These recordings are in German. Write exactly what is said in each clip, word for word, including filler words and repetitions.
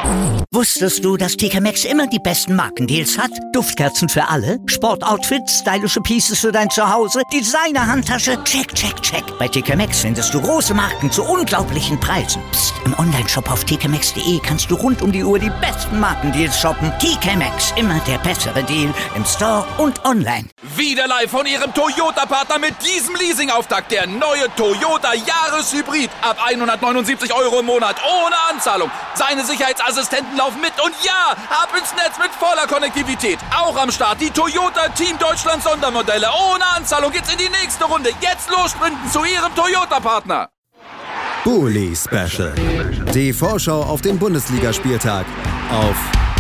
Wusstest du, dass T K Maxx immer die besten Markendeals hat? Duftkerzen für alle, Sportoutfits, stylische Pieces für dein Zuhause, Designer-Handtasche, check, check, check. Bei T K Maxx findest du große Marken zu unglaublichen Preisen. Psst. Im Onlineshop auf t k maxx punkt d e kannst du rund um die Uhr die besten Markendeals shoppen. T K Maxx, immer der bessere Deal im Store und online. Wieder live von Ihrem Toyota-Partner mit diesem Leasing-Auftakt. Der neue Toyota Jahreshybrid. Ab hundertneunundsiebzig Euro im Monat. Ohne Anzahlung. Seine Sicherheitsassistenten laufen mit. Und ja, ab ins Netz mit voller Konnektivität. Auch am Start die Toyota Team Deutschland Sondermodelle. Ohne Anzahlung geht's in die nächste Runde. Jetzt los sprinten zu Ihrem Toyota-Partner. Bully Special. Die Vorschau auf den Bundesligaspieltag auf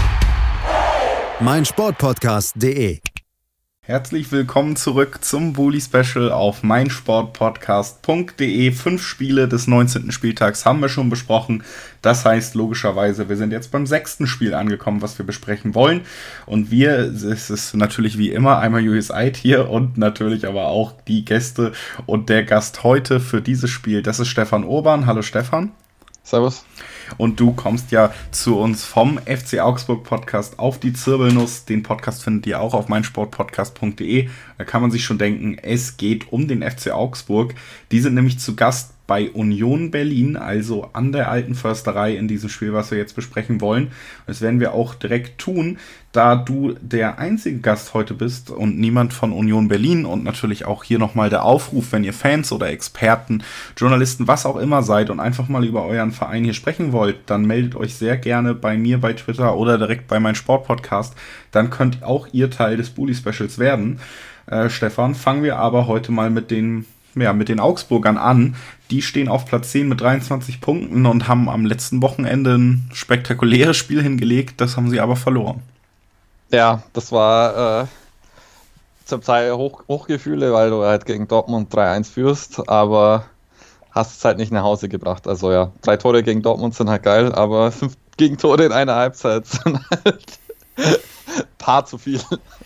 meinsportpodcast punkt de. Herzlich willkommen zurück zum Bully Special auf meinsportpodcast punkt de. Fünf Spiele des neunzehnten Spieltags haben wir schon besprochen. Das heißt logischerweise, wir sind jetzt beim sechsten Spiel angekommen, was wir besprechen wollen. Und wir, es ist natürlich wie immer einmal U S Eid hier und natürlich aber auch die Gäste. Und der Gast heute für dieses Spiel, das ist Stefan Urban. Hallo Stefan. Servus. Und du kommst ja zu uns vom F C Augsburg Podcast auf die Zirbelnuss. Den Podcast findet ihr auch auf meinsportpodcast punkt de. Da kann man sich schon denken, es geht um den F C Augsburg. Die sind nämlich zu Gast bei Union Berlin, also an der Alten Försterei in diesem Spiel, was wir jetzt besprechen wollen. Das werden wir auch direkt tun, da du der einzige Gast heute bist und niemand von Union Berlin. Und natürlich auch hier nochmal der Aufruf, wenn ihr Fans oder Experten, Journalisten, was auch immer seid und einfach mal über euren Verein hier sprechen wollt, dann meldet euch sehr gerne bei mir bei Twitter oder direkt bei meinem Sportpodcast. Dann könnt auch ihr Teil des Bully Specials werden. Äh, Stefan, fangen wir aber heute mal mit den Ja, mit den Augsburgern an. Die stehen auf Platz zehn mit dreiundzwanzig Punkten und haben am letzten Wochenende ein spektakuläres Spiel hingelegt. Das haben sie aber verloren. Ja, das war äh, zum Teil Hoch, Hochgefühle, weil du halt gegen Dortmund drei eins führst, aber hast es halt nicht nach Hause gebracht. Also ja, drei Tore gegen Dortmund sind halt geil, aber fünf Gegentore in einer Halbzeit sind halt paar zu viel.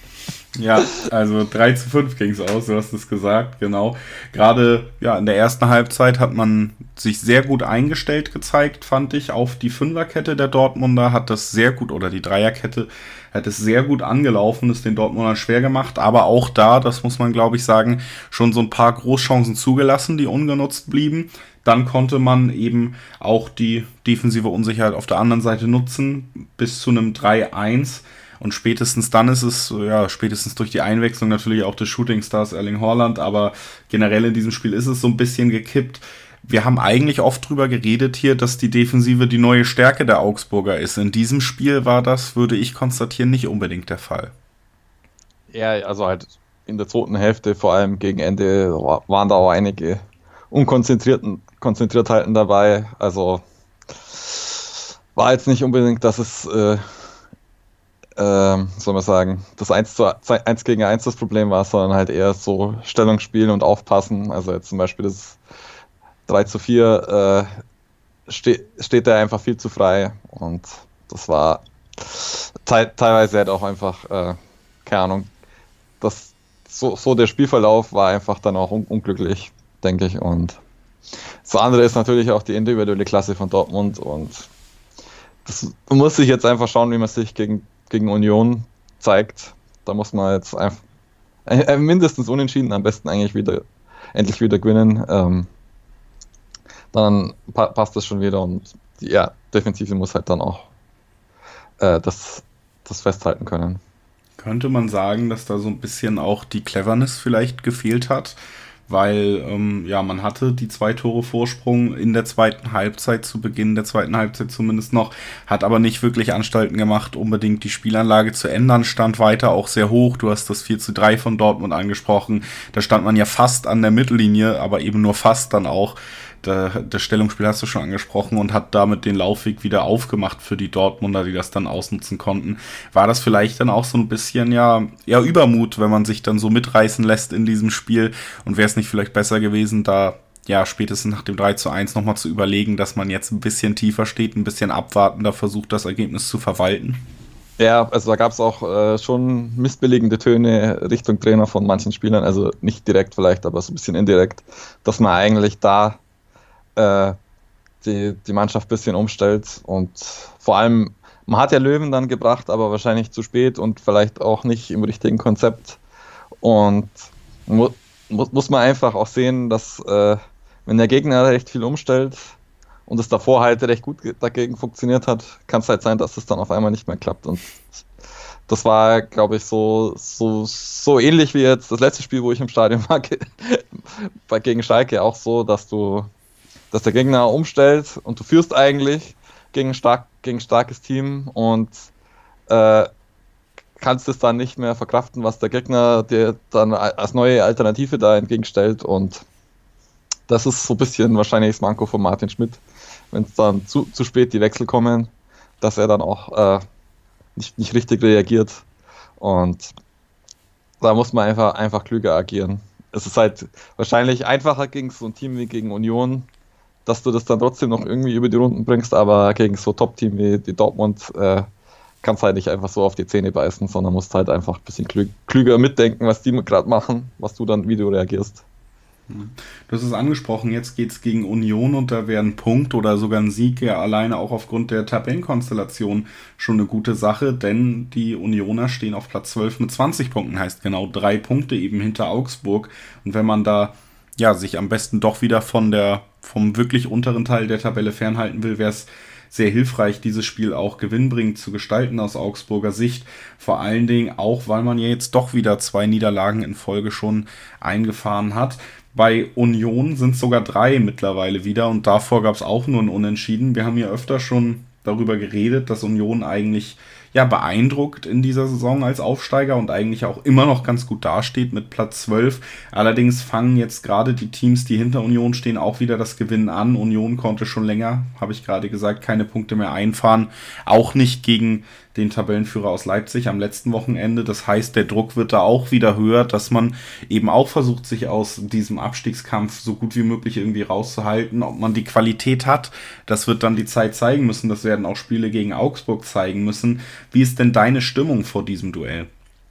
Ja, also drei zu fünf ging es aus, du hast es gesagt, genau. Gerade ja in der ersten Halbzeit hat man sich sehr gut eingestellt gezeigt, fand ich, auf die Fünferkette der Dortmunder, hat das sehr gut, oder die Dreierkette, hat es sehr gut angelaufen, ist den Dortmundern schwer gemacht, aber auch da, das muss man glaube ich sagen, schon so ein paar Großchancen zugelassen, die ungenutzt blieben. Dann konnte man eben auch die defensive Unsicherheit auf der anderen Seite nutzen, bis zu einem drei eins. Und spätestens dann ist es, ja, spätestens durch die Einwechslung natürlich auch des Shootingstars Erling Haaland, aber generell in diesem Spiel ist es so ein bisschen gekippt. Wir haben eigentlich oft drüber geredet hier, dass die Defensive die neue Stärke der Augsburger ist. In diesem Spiel war das, würde ich konstatieren, nicht unbedingt der Fall. Ja, also halt in der zweiten Hälfte, vor allem gegen Ende, waren da auch einige unkonzentrierten Konzentriertheiten dabei. Also war jetzt nicht unbedingt, dass es äh, Ähm, soll man sagen, das eins gegen eins das Problem war, sondern halt eher so Stellung spielen und aufpassen. Also jetzt zum Beispiel das drei zu vier äh, ste- steht da einfach viel zu frei und das war te- teilweise halt auch einfach, äh, keine Ahnung, das, so, so der Spielverlauf war einfach dann auch un- unglücklich, denke ich. Und das andere ist natürlich auch die individuelle Klasse von Dortmund und das muss sich jetzt einfach schauen, wie man sich gegen gegen Union zeigt. Da muss man jetzt einfach äh, mindestens unentschieden, am besten eigentlich wieder endlich wieder gewinnen. Ähm, dann pa- passt das schon wieder und die ja, Defensive muss halt dann auch äh, das, das festhalten können. Könnte man sagen, dass da so ein bisschen auch die Cleverness vielleicht gefehlt hat? Weil, ähm, ja, man hatte die zwei Tore Vorsprung in der zweiten Halbzeit, zu Beginn der zweiten Halbzeit zumindest noch, hat aber nicht wirklich Anstalten gemacht, unbedingt die Spielanlage zu ändern, stand weiter auch sehr hoch. Du hast das vier zu drei von Dortmund angesprochen, da stand man ja fast an der Mittellinie, aber eben nur fast dann auch. Das Stellungsspiel hast du schon angesprochen und hat damit den Laufweg wieder aufgemacht für die Dortmunder, die das dann ausnutzen konnten. War das vielleicht dann auch so ein bisschen ja, ja Übermut, wenn man sich dann so mitreißen lässt in diesem Spiel? Und wäre es nicht vielleicht besser gewesen, da ja spätestens nach dem drei zu eins nochmal zu überlegen, dass man jetzt ein bisschen tiefer steht, ein bisschen abwartender versucht, das Ergebnis zu verwalten? Ja, also da gab es auch äh, schon missbilligende Töne Richtung Trainer von manchen Spielern, also nicht direkt vielleicht, aber so ein bisschen indirekt, dass man eigentlich da Äh, die, die Mannschaft ein bisschen umstellt. Und vor allem, man hat ja Löwen dann gebracht, aber wahrscheinlich zu spät und vielleicht auch nicht im richtigen Konzept. Und mu mu muss man einfach auch sehen, dass äh, wenn der Gegner recht viel umstellt und es davor halt recht gut dagegen funktioniert hat, kann es halt sein, dass es dann auf einmal nicht mehr klappt. Und das war, glaube ich, so, so, so ähnlich wie jetzt das letzte Spiel, wo ich im Stadion war, bei gegen Schalke auch so, dass du, dass der Gegner umstellt und du führst eigentlich gegen stark, gegen starkes Team und äh, kannst es dann nicht mehr verkraften, was der Gegner dir dann als neue Alternative da entgegenstellt. Und das ist so ein bisschen wahrscheinlich das Manko von Martin Schmidt, wenn es dann zu, zu spät die Wechsel kommen, dass er dann auch äh, nicht, nicht richtig reagiert. Und da muss man einfach, einfach klüger agieren. Es ist halt wahrscheinlich einfacher gegen so ein Team wie gegen Union, dass du das dann trotzdem noch irgendwie über die Runden bringst, aber gegen so Top-Team wie die Dortmund äh, kannst halt nicht einfach so auf die Zähne beißen, sondern musst halt einfach ein bisschen klü klüger mitdenken, was die gerade machen, was du dann, wie du reagierst. Du hast es angesprochen, jetzt geht es gegen Union und da wäre ein Punkt oder sogar ein Sieg ja alleine auch aufgrund der Tabellenkonstellation schon eine gute Sache, denn die Unioner stehen auf Platz zwölf mit zwanzig Punkten, heißt genau drei Punkte eben hinter Augsburg. Und wenn man da ja sich am besten doch wieder von der vom wirklich unteren Teil der Tabelle fernhalten will, wäre es sehr hilfreich, dieses Spiel auch gewinnbringend zu gestalten aus Augsburger Sicht. Vor allen Dingen auch, weil man ja jetzt doch wieder zwei Niederlagen in Folge schon eingefahren hat. Bei Union sind es sogar drei mittlerweile wieder und davor gab es auch nur ein Unentschieden. Wir haben ja öfter schon darüber geredet, dass Union eigentlich ja beeindruckt in dieser Saison als Aufsteiger und eigentlich auch immer noch ganz gut dasteht mit Platz zwölf. Allerdings fangen jetzt gerade die Teams, die hinter Union stehen, auch wieder das Gewinnen an. Union konnte schon länger, habe ich gerade gesagt, keine Punkte mehr einfahren. Auch nicht gegen den Tabellenführer aus Leipzig am letzten Wochenende. Das heißt, der Druck wird da auch wieder höher, dass man eben auch versucht, sich aus diesem Abstiegskampf so gut wie möglich irgendwie rauszuhalten. Ob man die Qualität hat, das wird dann die Zeit zeigen müssen. Das werden auch Spiele gegen Augsburg zeigen müssen. Wie ist denn deine Stimmung vor diesem Duell?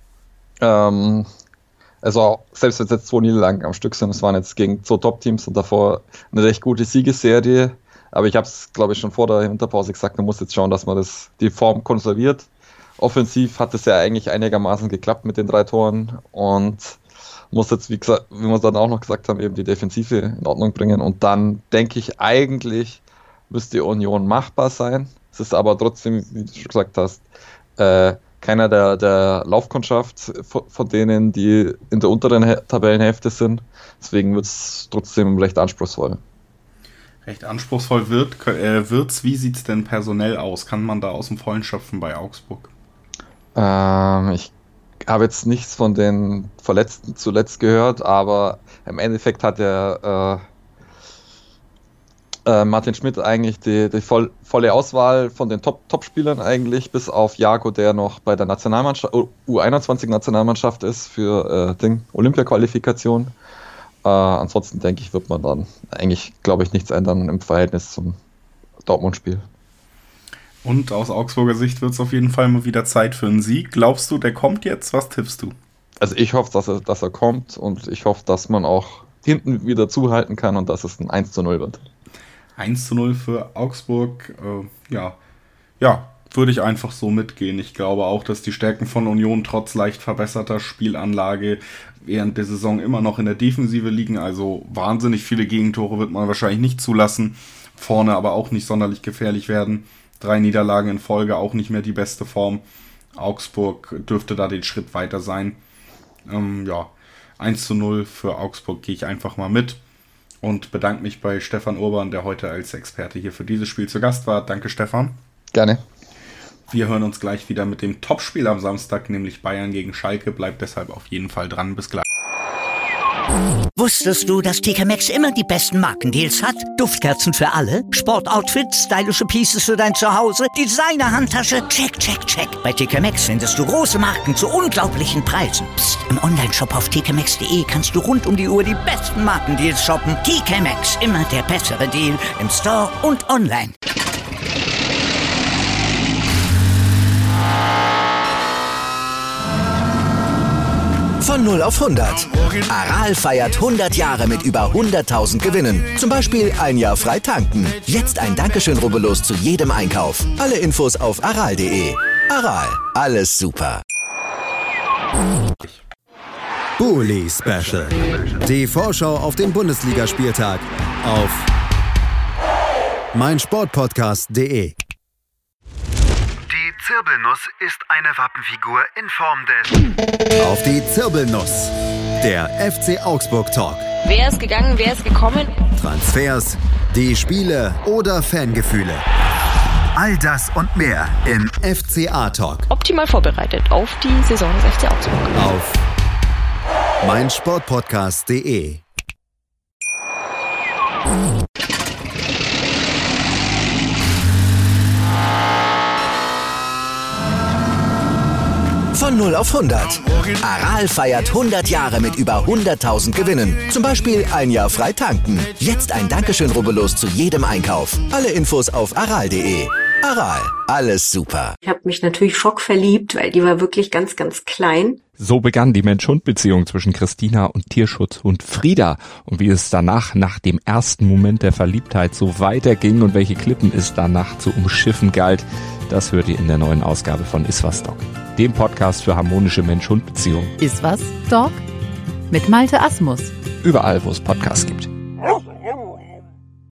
Ähm, also selbst wenn es jetzt zwei Niederlagen am Stück sind, es waren jetzt gegen zwei Top-Teams und davor eine recht gute Siegesserie. Aber ich habe es, glaube ich, schon vor der Winterpause gesagt, man muss jetzt schauen, dass man das, die Form konserviert. Offensiv hat es ja eigentlich einigermaßen geklappt mit den drei Toren und muss jetzt, wie gesagt, wie wir es dann auch noch gesagt haben, eben die Defensive in Ordnung bringen. Und dann denke ich, eigentlich müsste Union machbar sein. Es ist aber trotzdem, wie du schon gesagt hast, äh, keiner der, der Laufkundschaft von denen, die in der unteren Tabellenhälfte sind. Deswegen wird es trotzdem recht anspruchsvoll. Recht anspruchsvoll wird äh, wird's. Wie sieht es denn personell aus? Kann man da aus dem Vollen schöpfen bei Augsburg? Ähm, ich habe jetzt nichts von den Verletzten zuletzt gehört, aber im Endeffekt hat der äh, äh, Martin Schmidt eigentlich die, die voll, volle Auswahl von den Top, Top-Spielern eigentlich, bis auf Jago, der noch bei der Nationalmannschaft, U einundzwanzig-Nationalmannschaft ist für äh, Ding, Olympia-Qualifikation. Äh, ansonsten denke ich, wird man dann eigentlich, glaube ich, nichts ändern im Verhältnis zum Dortmund-Spiel. Und aus Augsburger Sicht wird es auf jeden Fall mal wieder Zeit für einen Sieg. Glaubst du, der kommt jetzt? Was tippst du? Also ich hoffe, dass er, dass er kommt und ich hoffe, dass man auch hinten wieder zuhalten kann und dass es ein eins zu null wird. eins zu null für Augsburg, äh, ja, ja, würde ich einfach so mitgehen. Ich glaube auch, dass die Stärken von Union trotz leicht verbesserter Spielanlage während der Saison immer noch in der Defensive liegen. Also wahnsinnig viele Gegentore wird man wahrscheinlich nicht zulassen. Vorne aber auch nicht sonderlich gefährlich werden. Drei Niederlagen in Folge, auch nicht mehr die beste Form. Augsburg dürfte da den Schritt weiter sein. Ähm, ja, eins zu null für Augsburg gehe ich einfach mal mit. Und bedanke mich bei Stefan Urban, der heute als Experte hier für dieses Spiel zu Gast war. Danke, Stefan. Gerne. Wir hören uns gleich wieder mit dem Topspiel am Samstag, nämlich Bayern gegen Schalke. Bleibt deshalb auf jeden Fall dran. Bis gleich. Wusstest du, dass T K Maxx immer die besten Markendeals hat? Duftkerzen für alle, Sportoutfits, stylische Pieces für dein Zuhause, Designer-Handtasche, check, check, check. Bei T K Maxx findest du große Marken zu unglaublichen Preisen. Psst. Im Onlineshop auf t k maxx punkt de kannst du rund um die Uhr die besten Markendeals shoppen. T K Maxx, immer der bessere Deal im Store und online. Von Von null auf hundert. Aral feiert hundert Jahre mit über hunderttausend Gewinnen. Zum Beispiel ein Jahr frei tanken. Jetzt ein Dankeschön, rubbellos zu jedem Einkauf. Alle Infos auf aral punkt de. Aral, alles super. Bully Special. Die Vorschau auf den Bundesligaspieltag auf meinsportpodcast punkt de. Die Zirbelnuss ist eine Wappenfigur in Form des... Auf die Zirbelnuss. Der F C Augsburg Talk. Wer ist gegangen, wer ist gekommen? Transfers, die Spiele oder Fangefühle. All das und mehr im F C A-Talk. Optimal vorbereitet auf die Saison des F C Augsburg. Auf meinsportpodcast punkt de. Von null auf hundert. Aral feiert hundert Jahre mit über hunderttausend Gewinnen. Zum Beispiel ein Jahr frei tanken. Jetzt ein Dankeschön, rubbellos zu jedem Einkauf. Alle Infos auf aral punkt de. Aral, alles super. Ich habe mich natürlich schockverliebt, weil die war wirklich ganz, ganz klein. So begann die Mensch-Hund-Beziehung zwischen Christina und Tierschutzhund Frieda. Und wie es danach, nach dem ersten Moment der Verliebtheit, so weiterging und welche Klippen es danach zu umschiffen galt, das hört ihr in der neuen Ausgabe von Iswas Dog, dem Podcast für harmonische Mensch-Hund-Beziehungen. Iswas Dog? Mit Malte Asmus. Überall, wo es Podcasts gibt.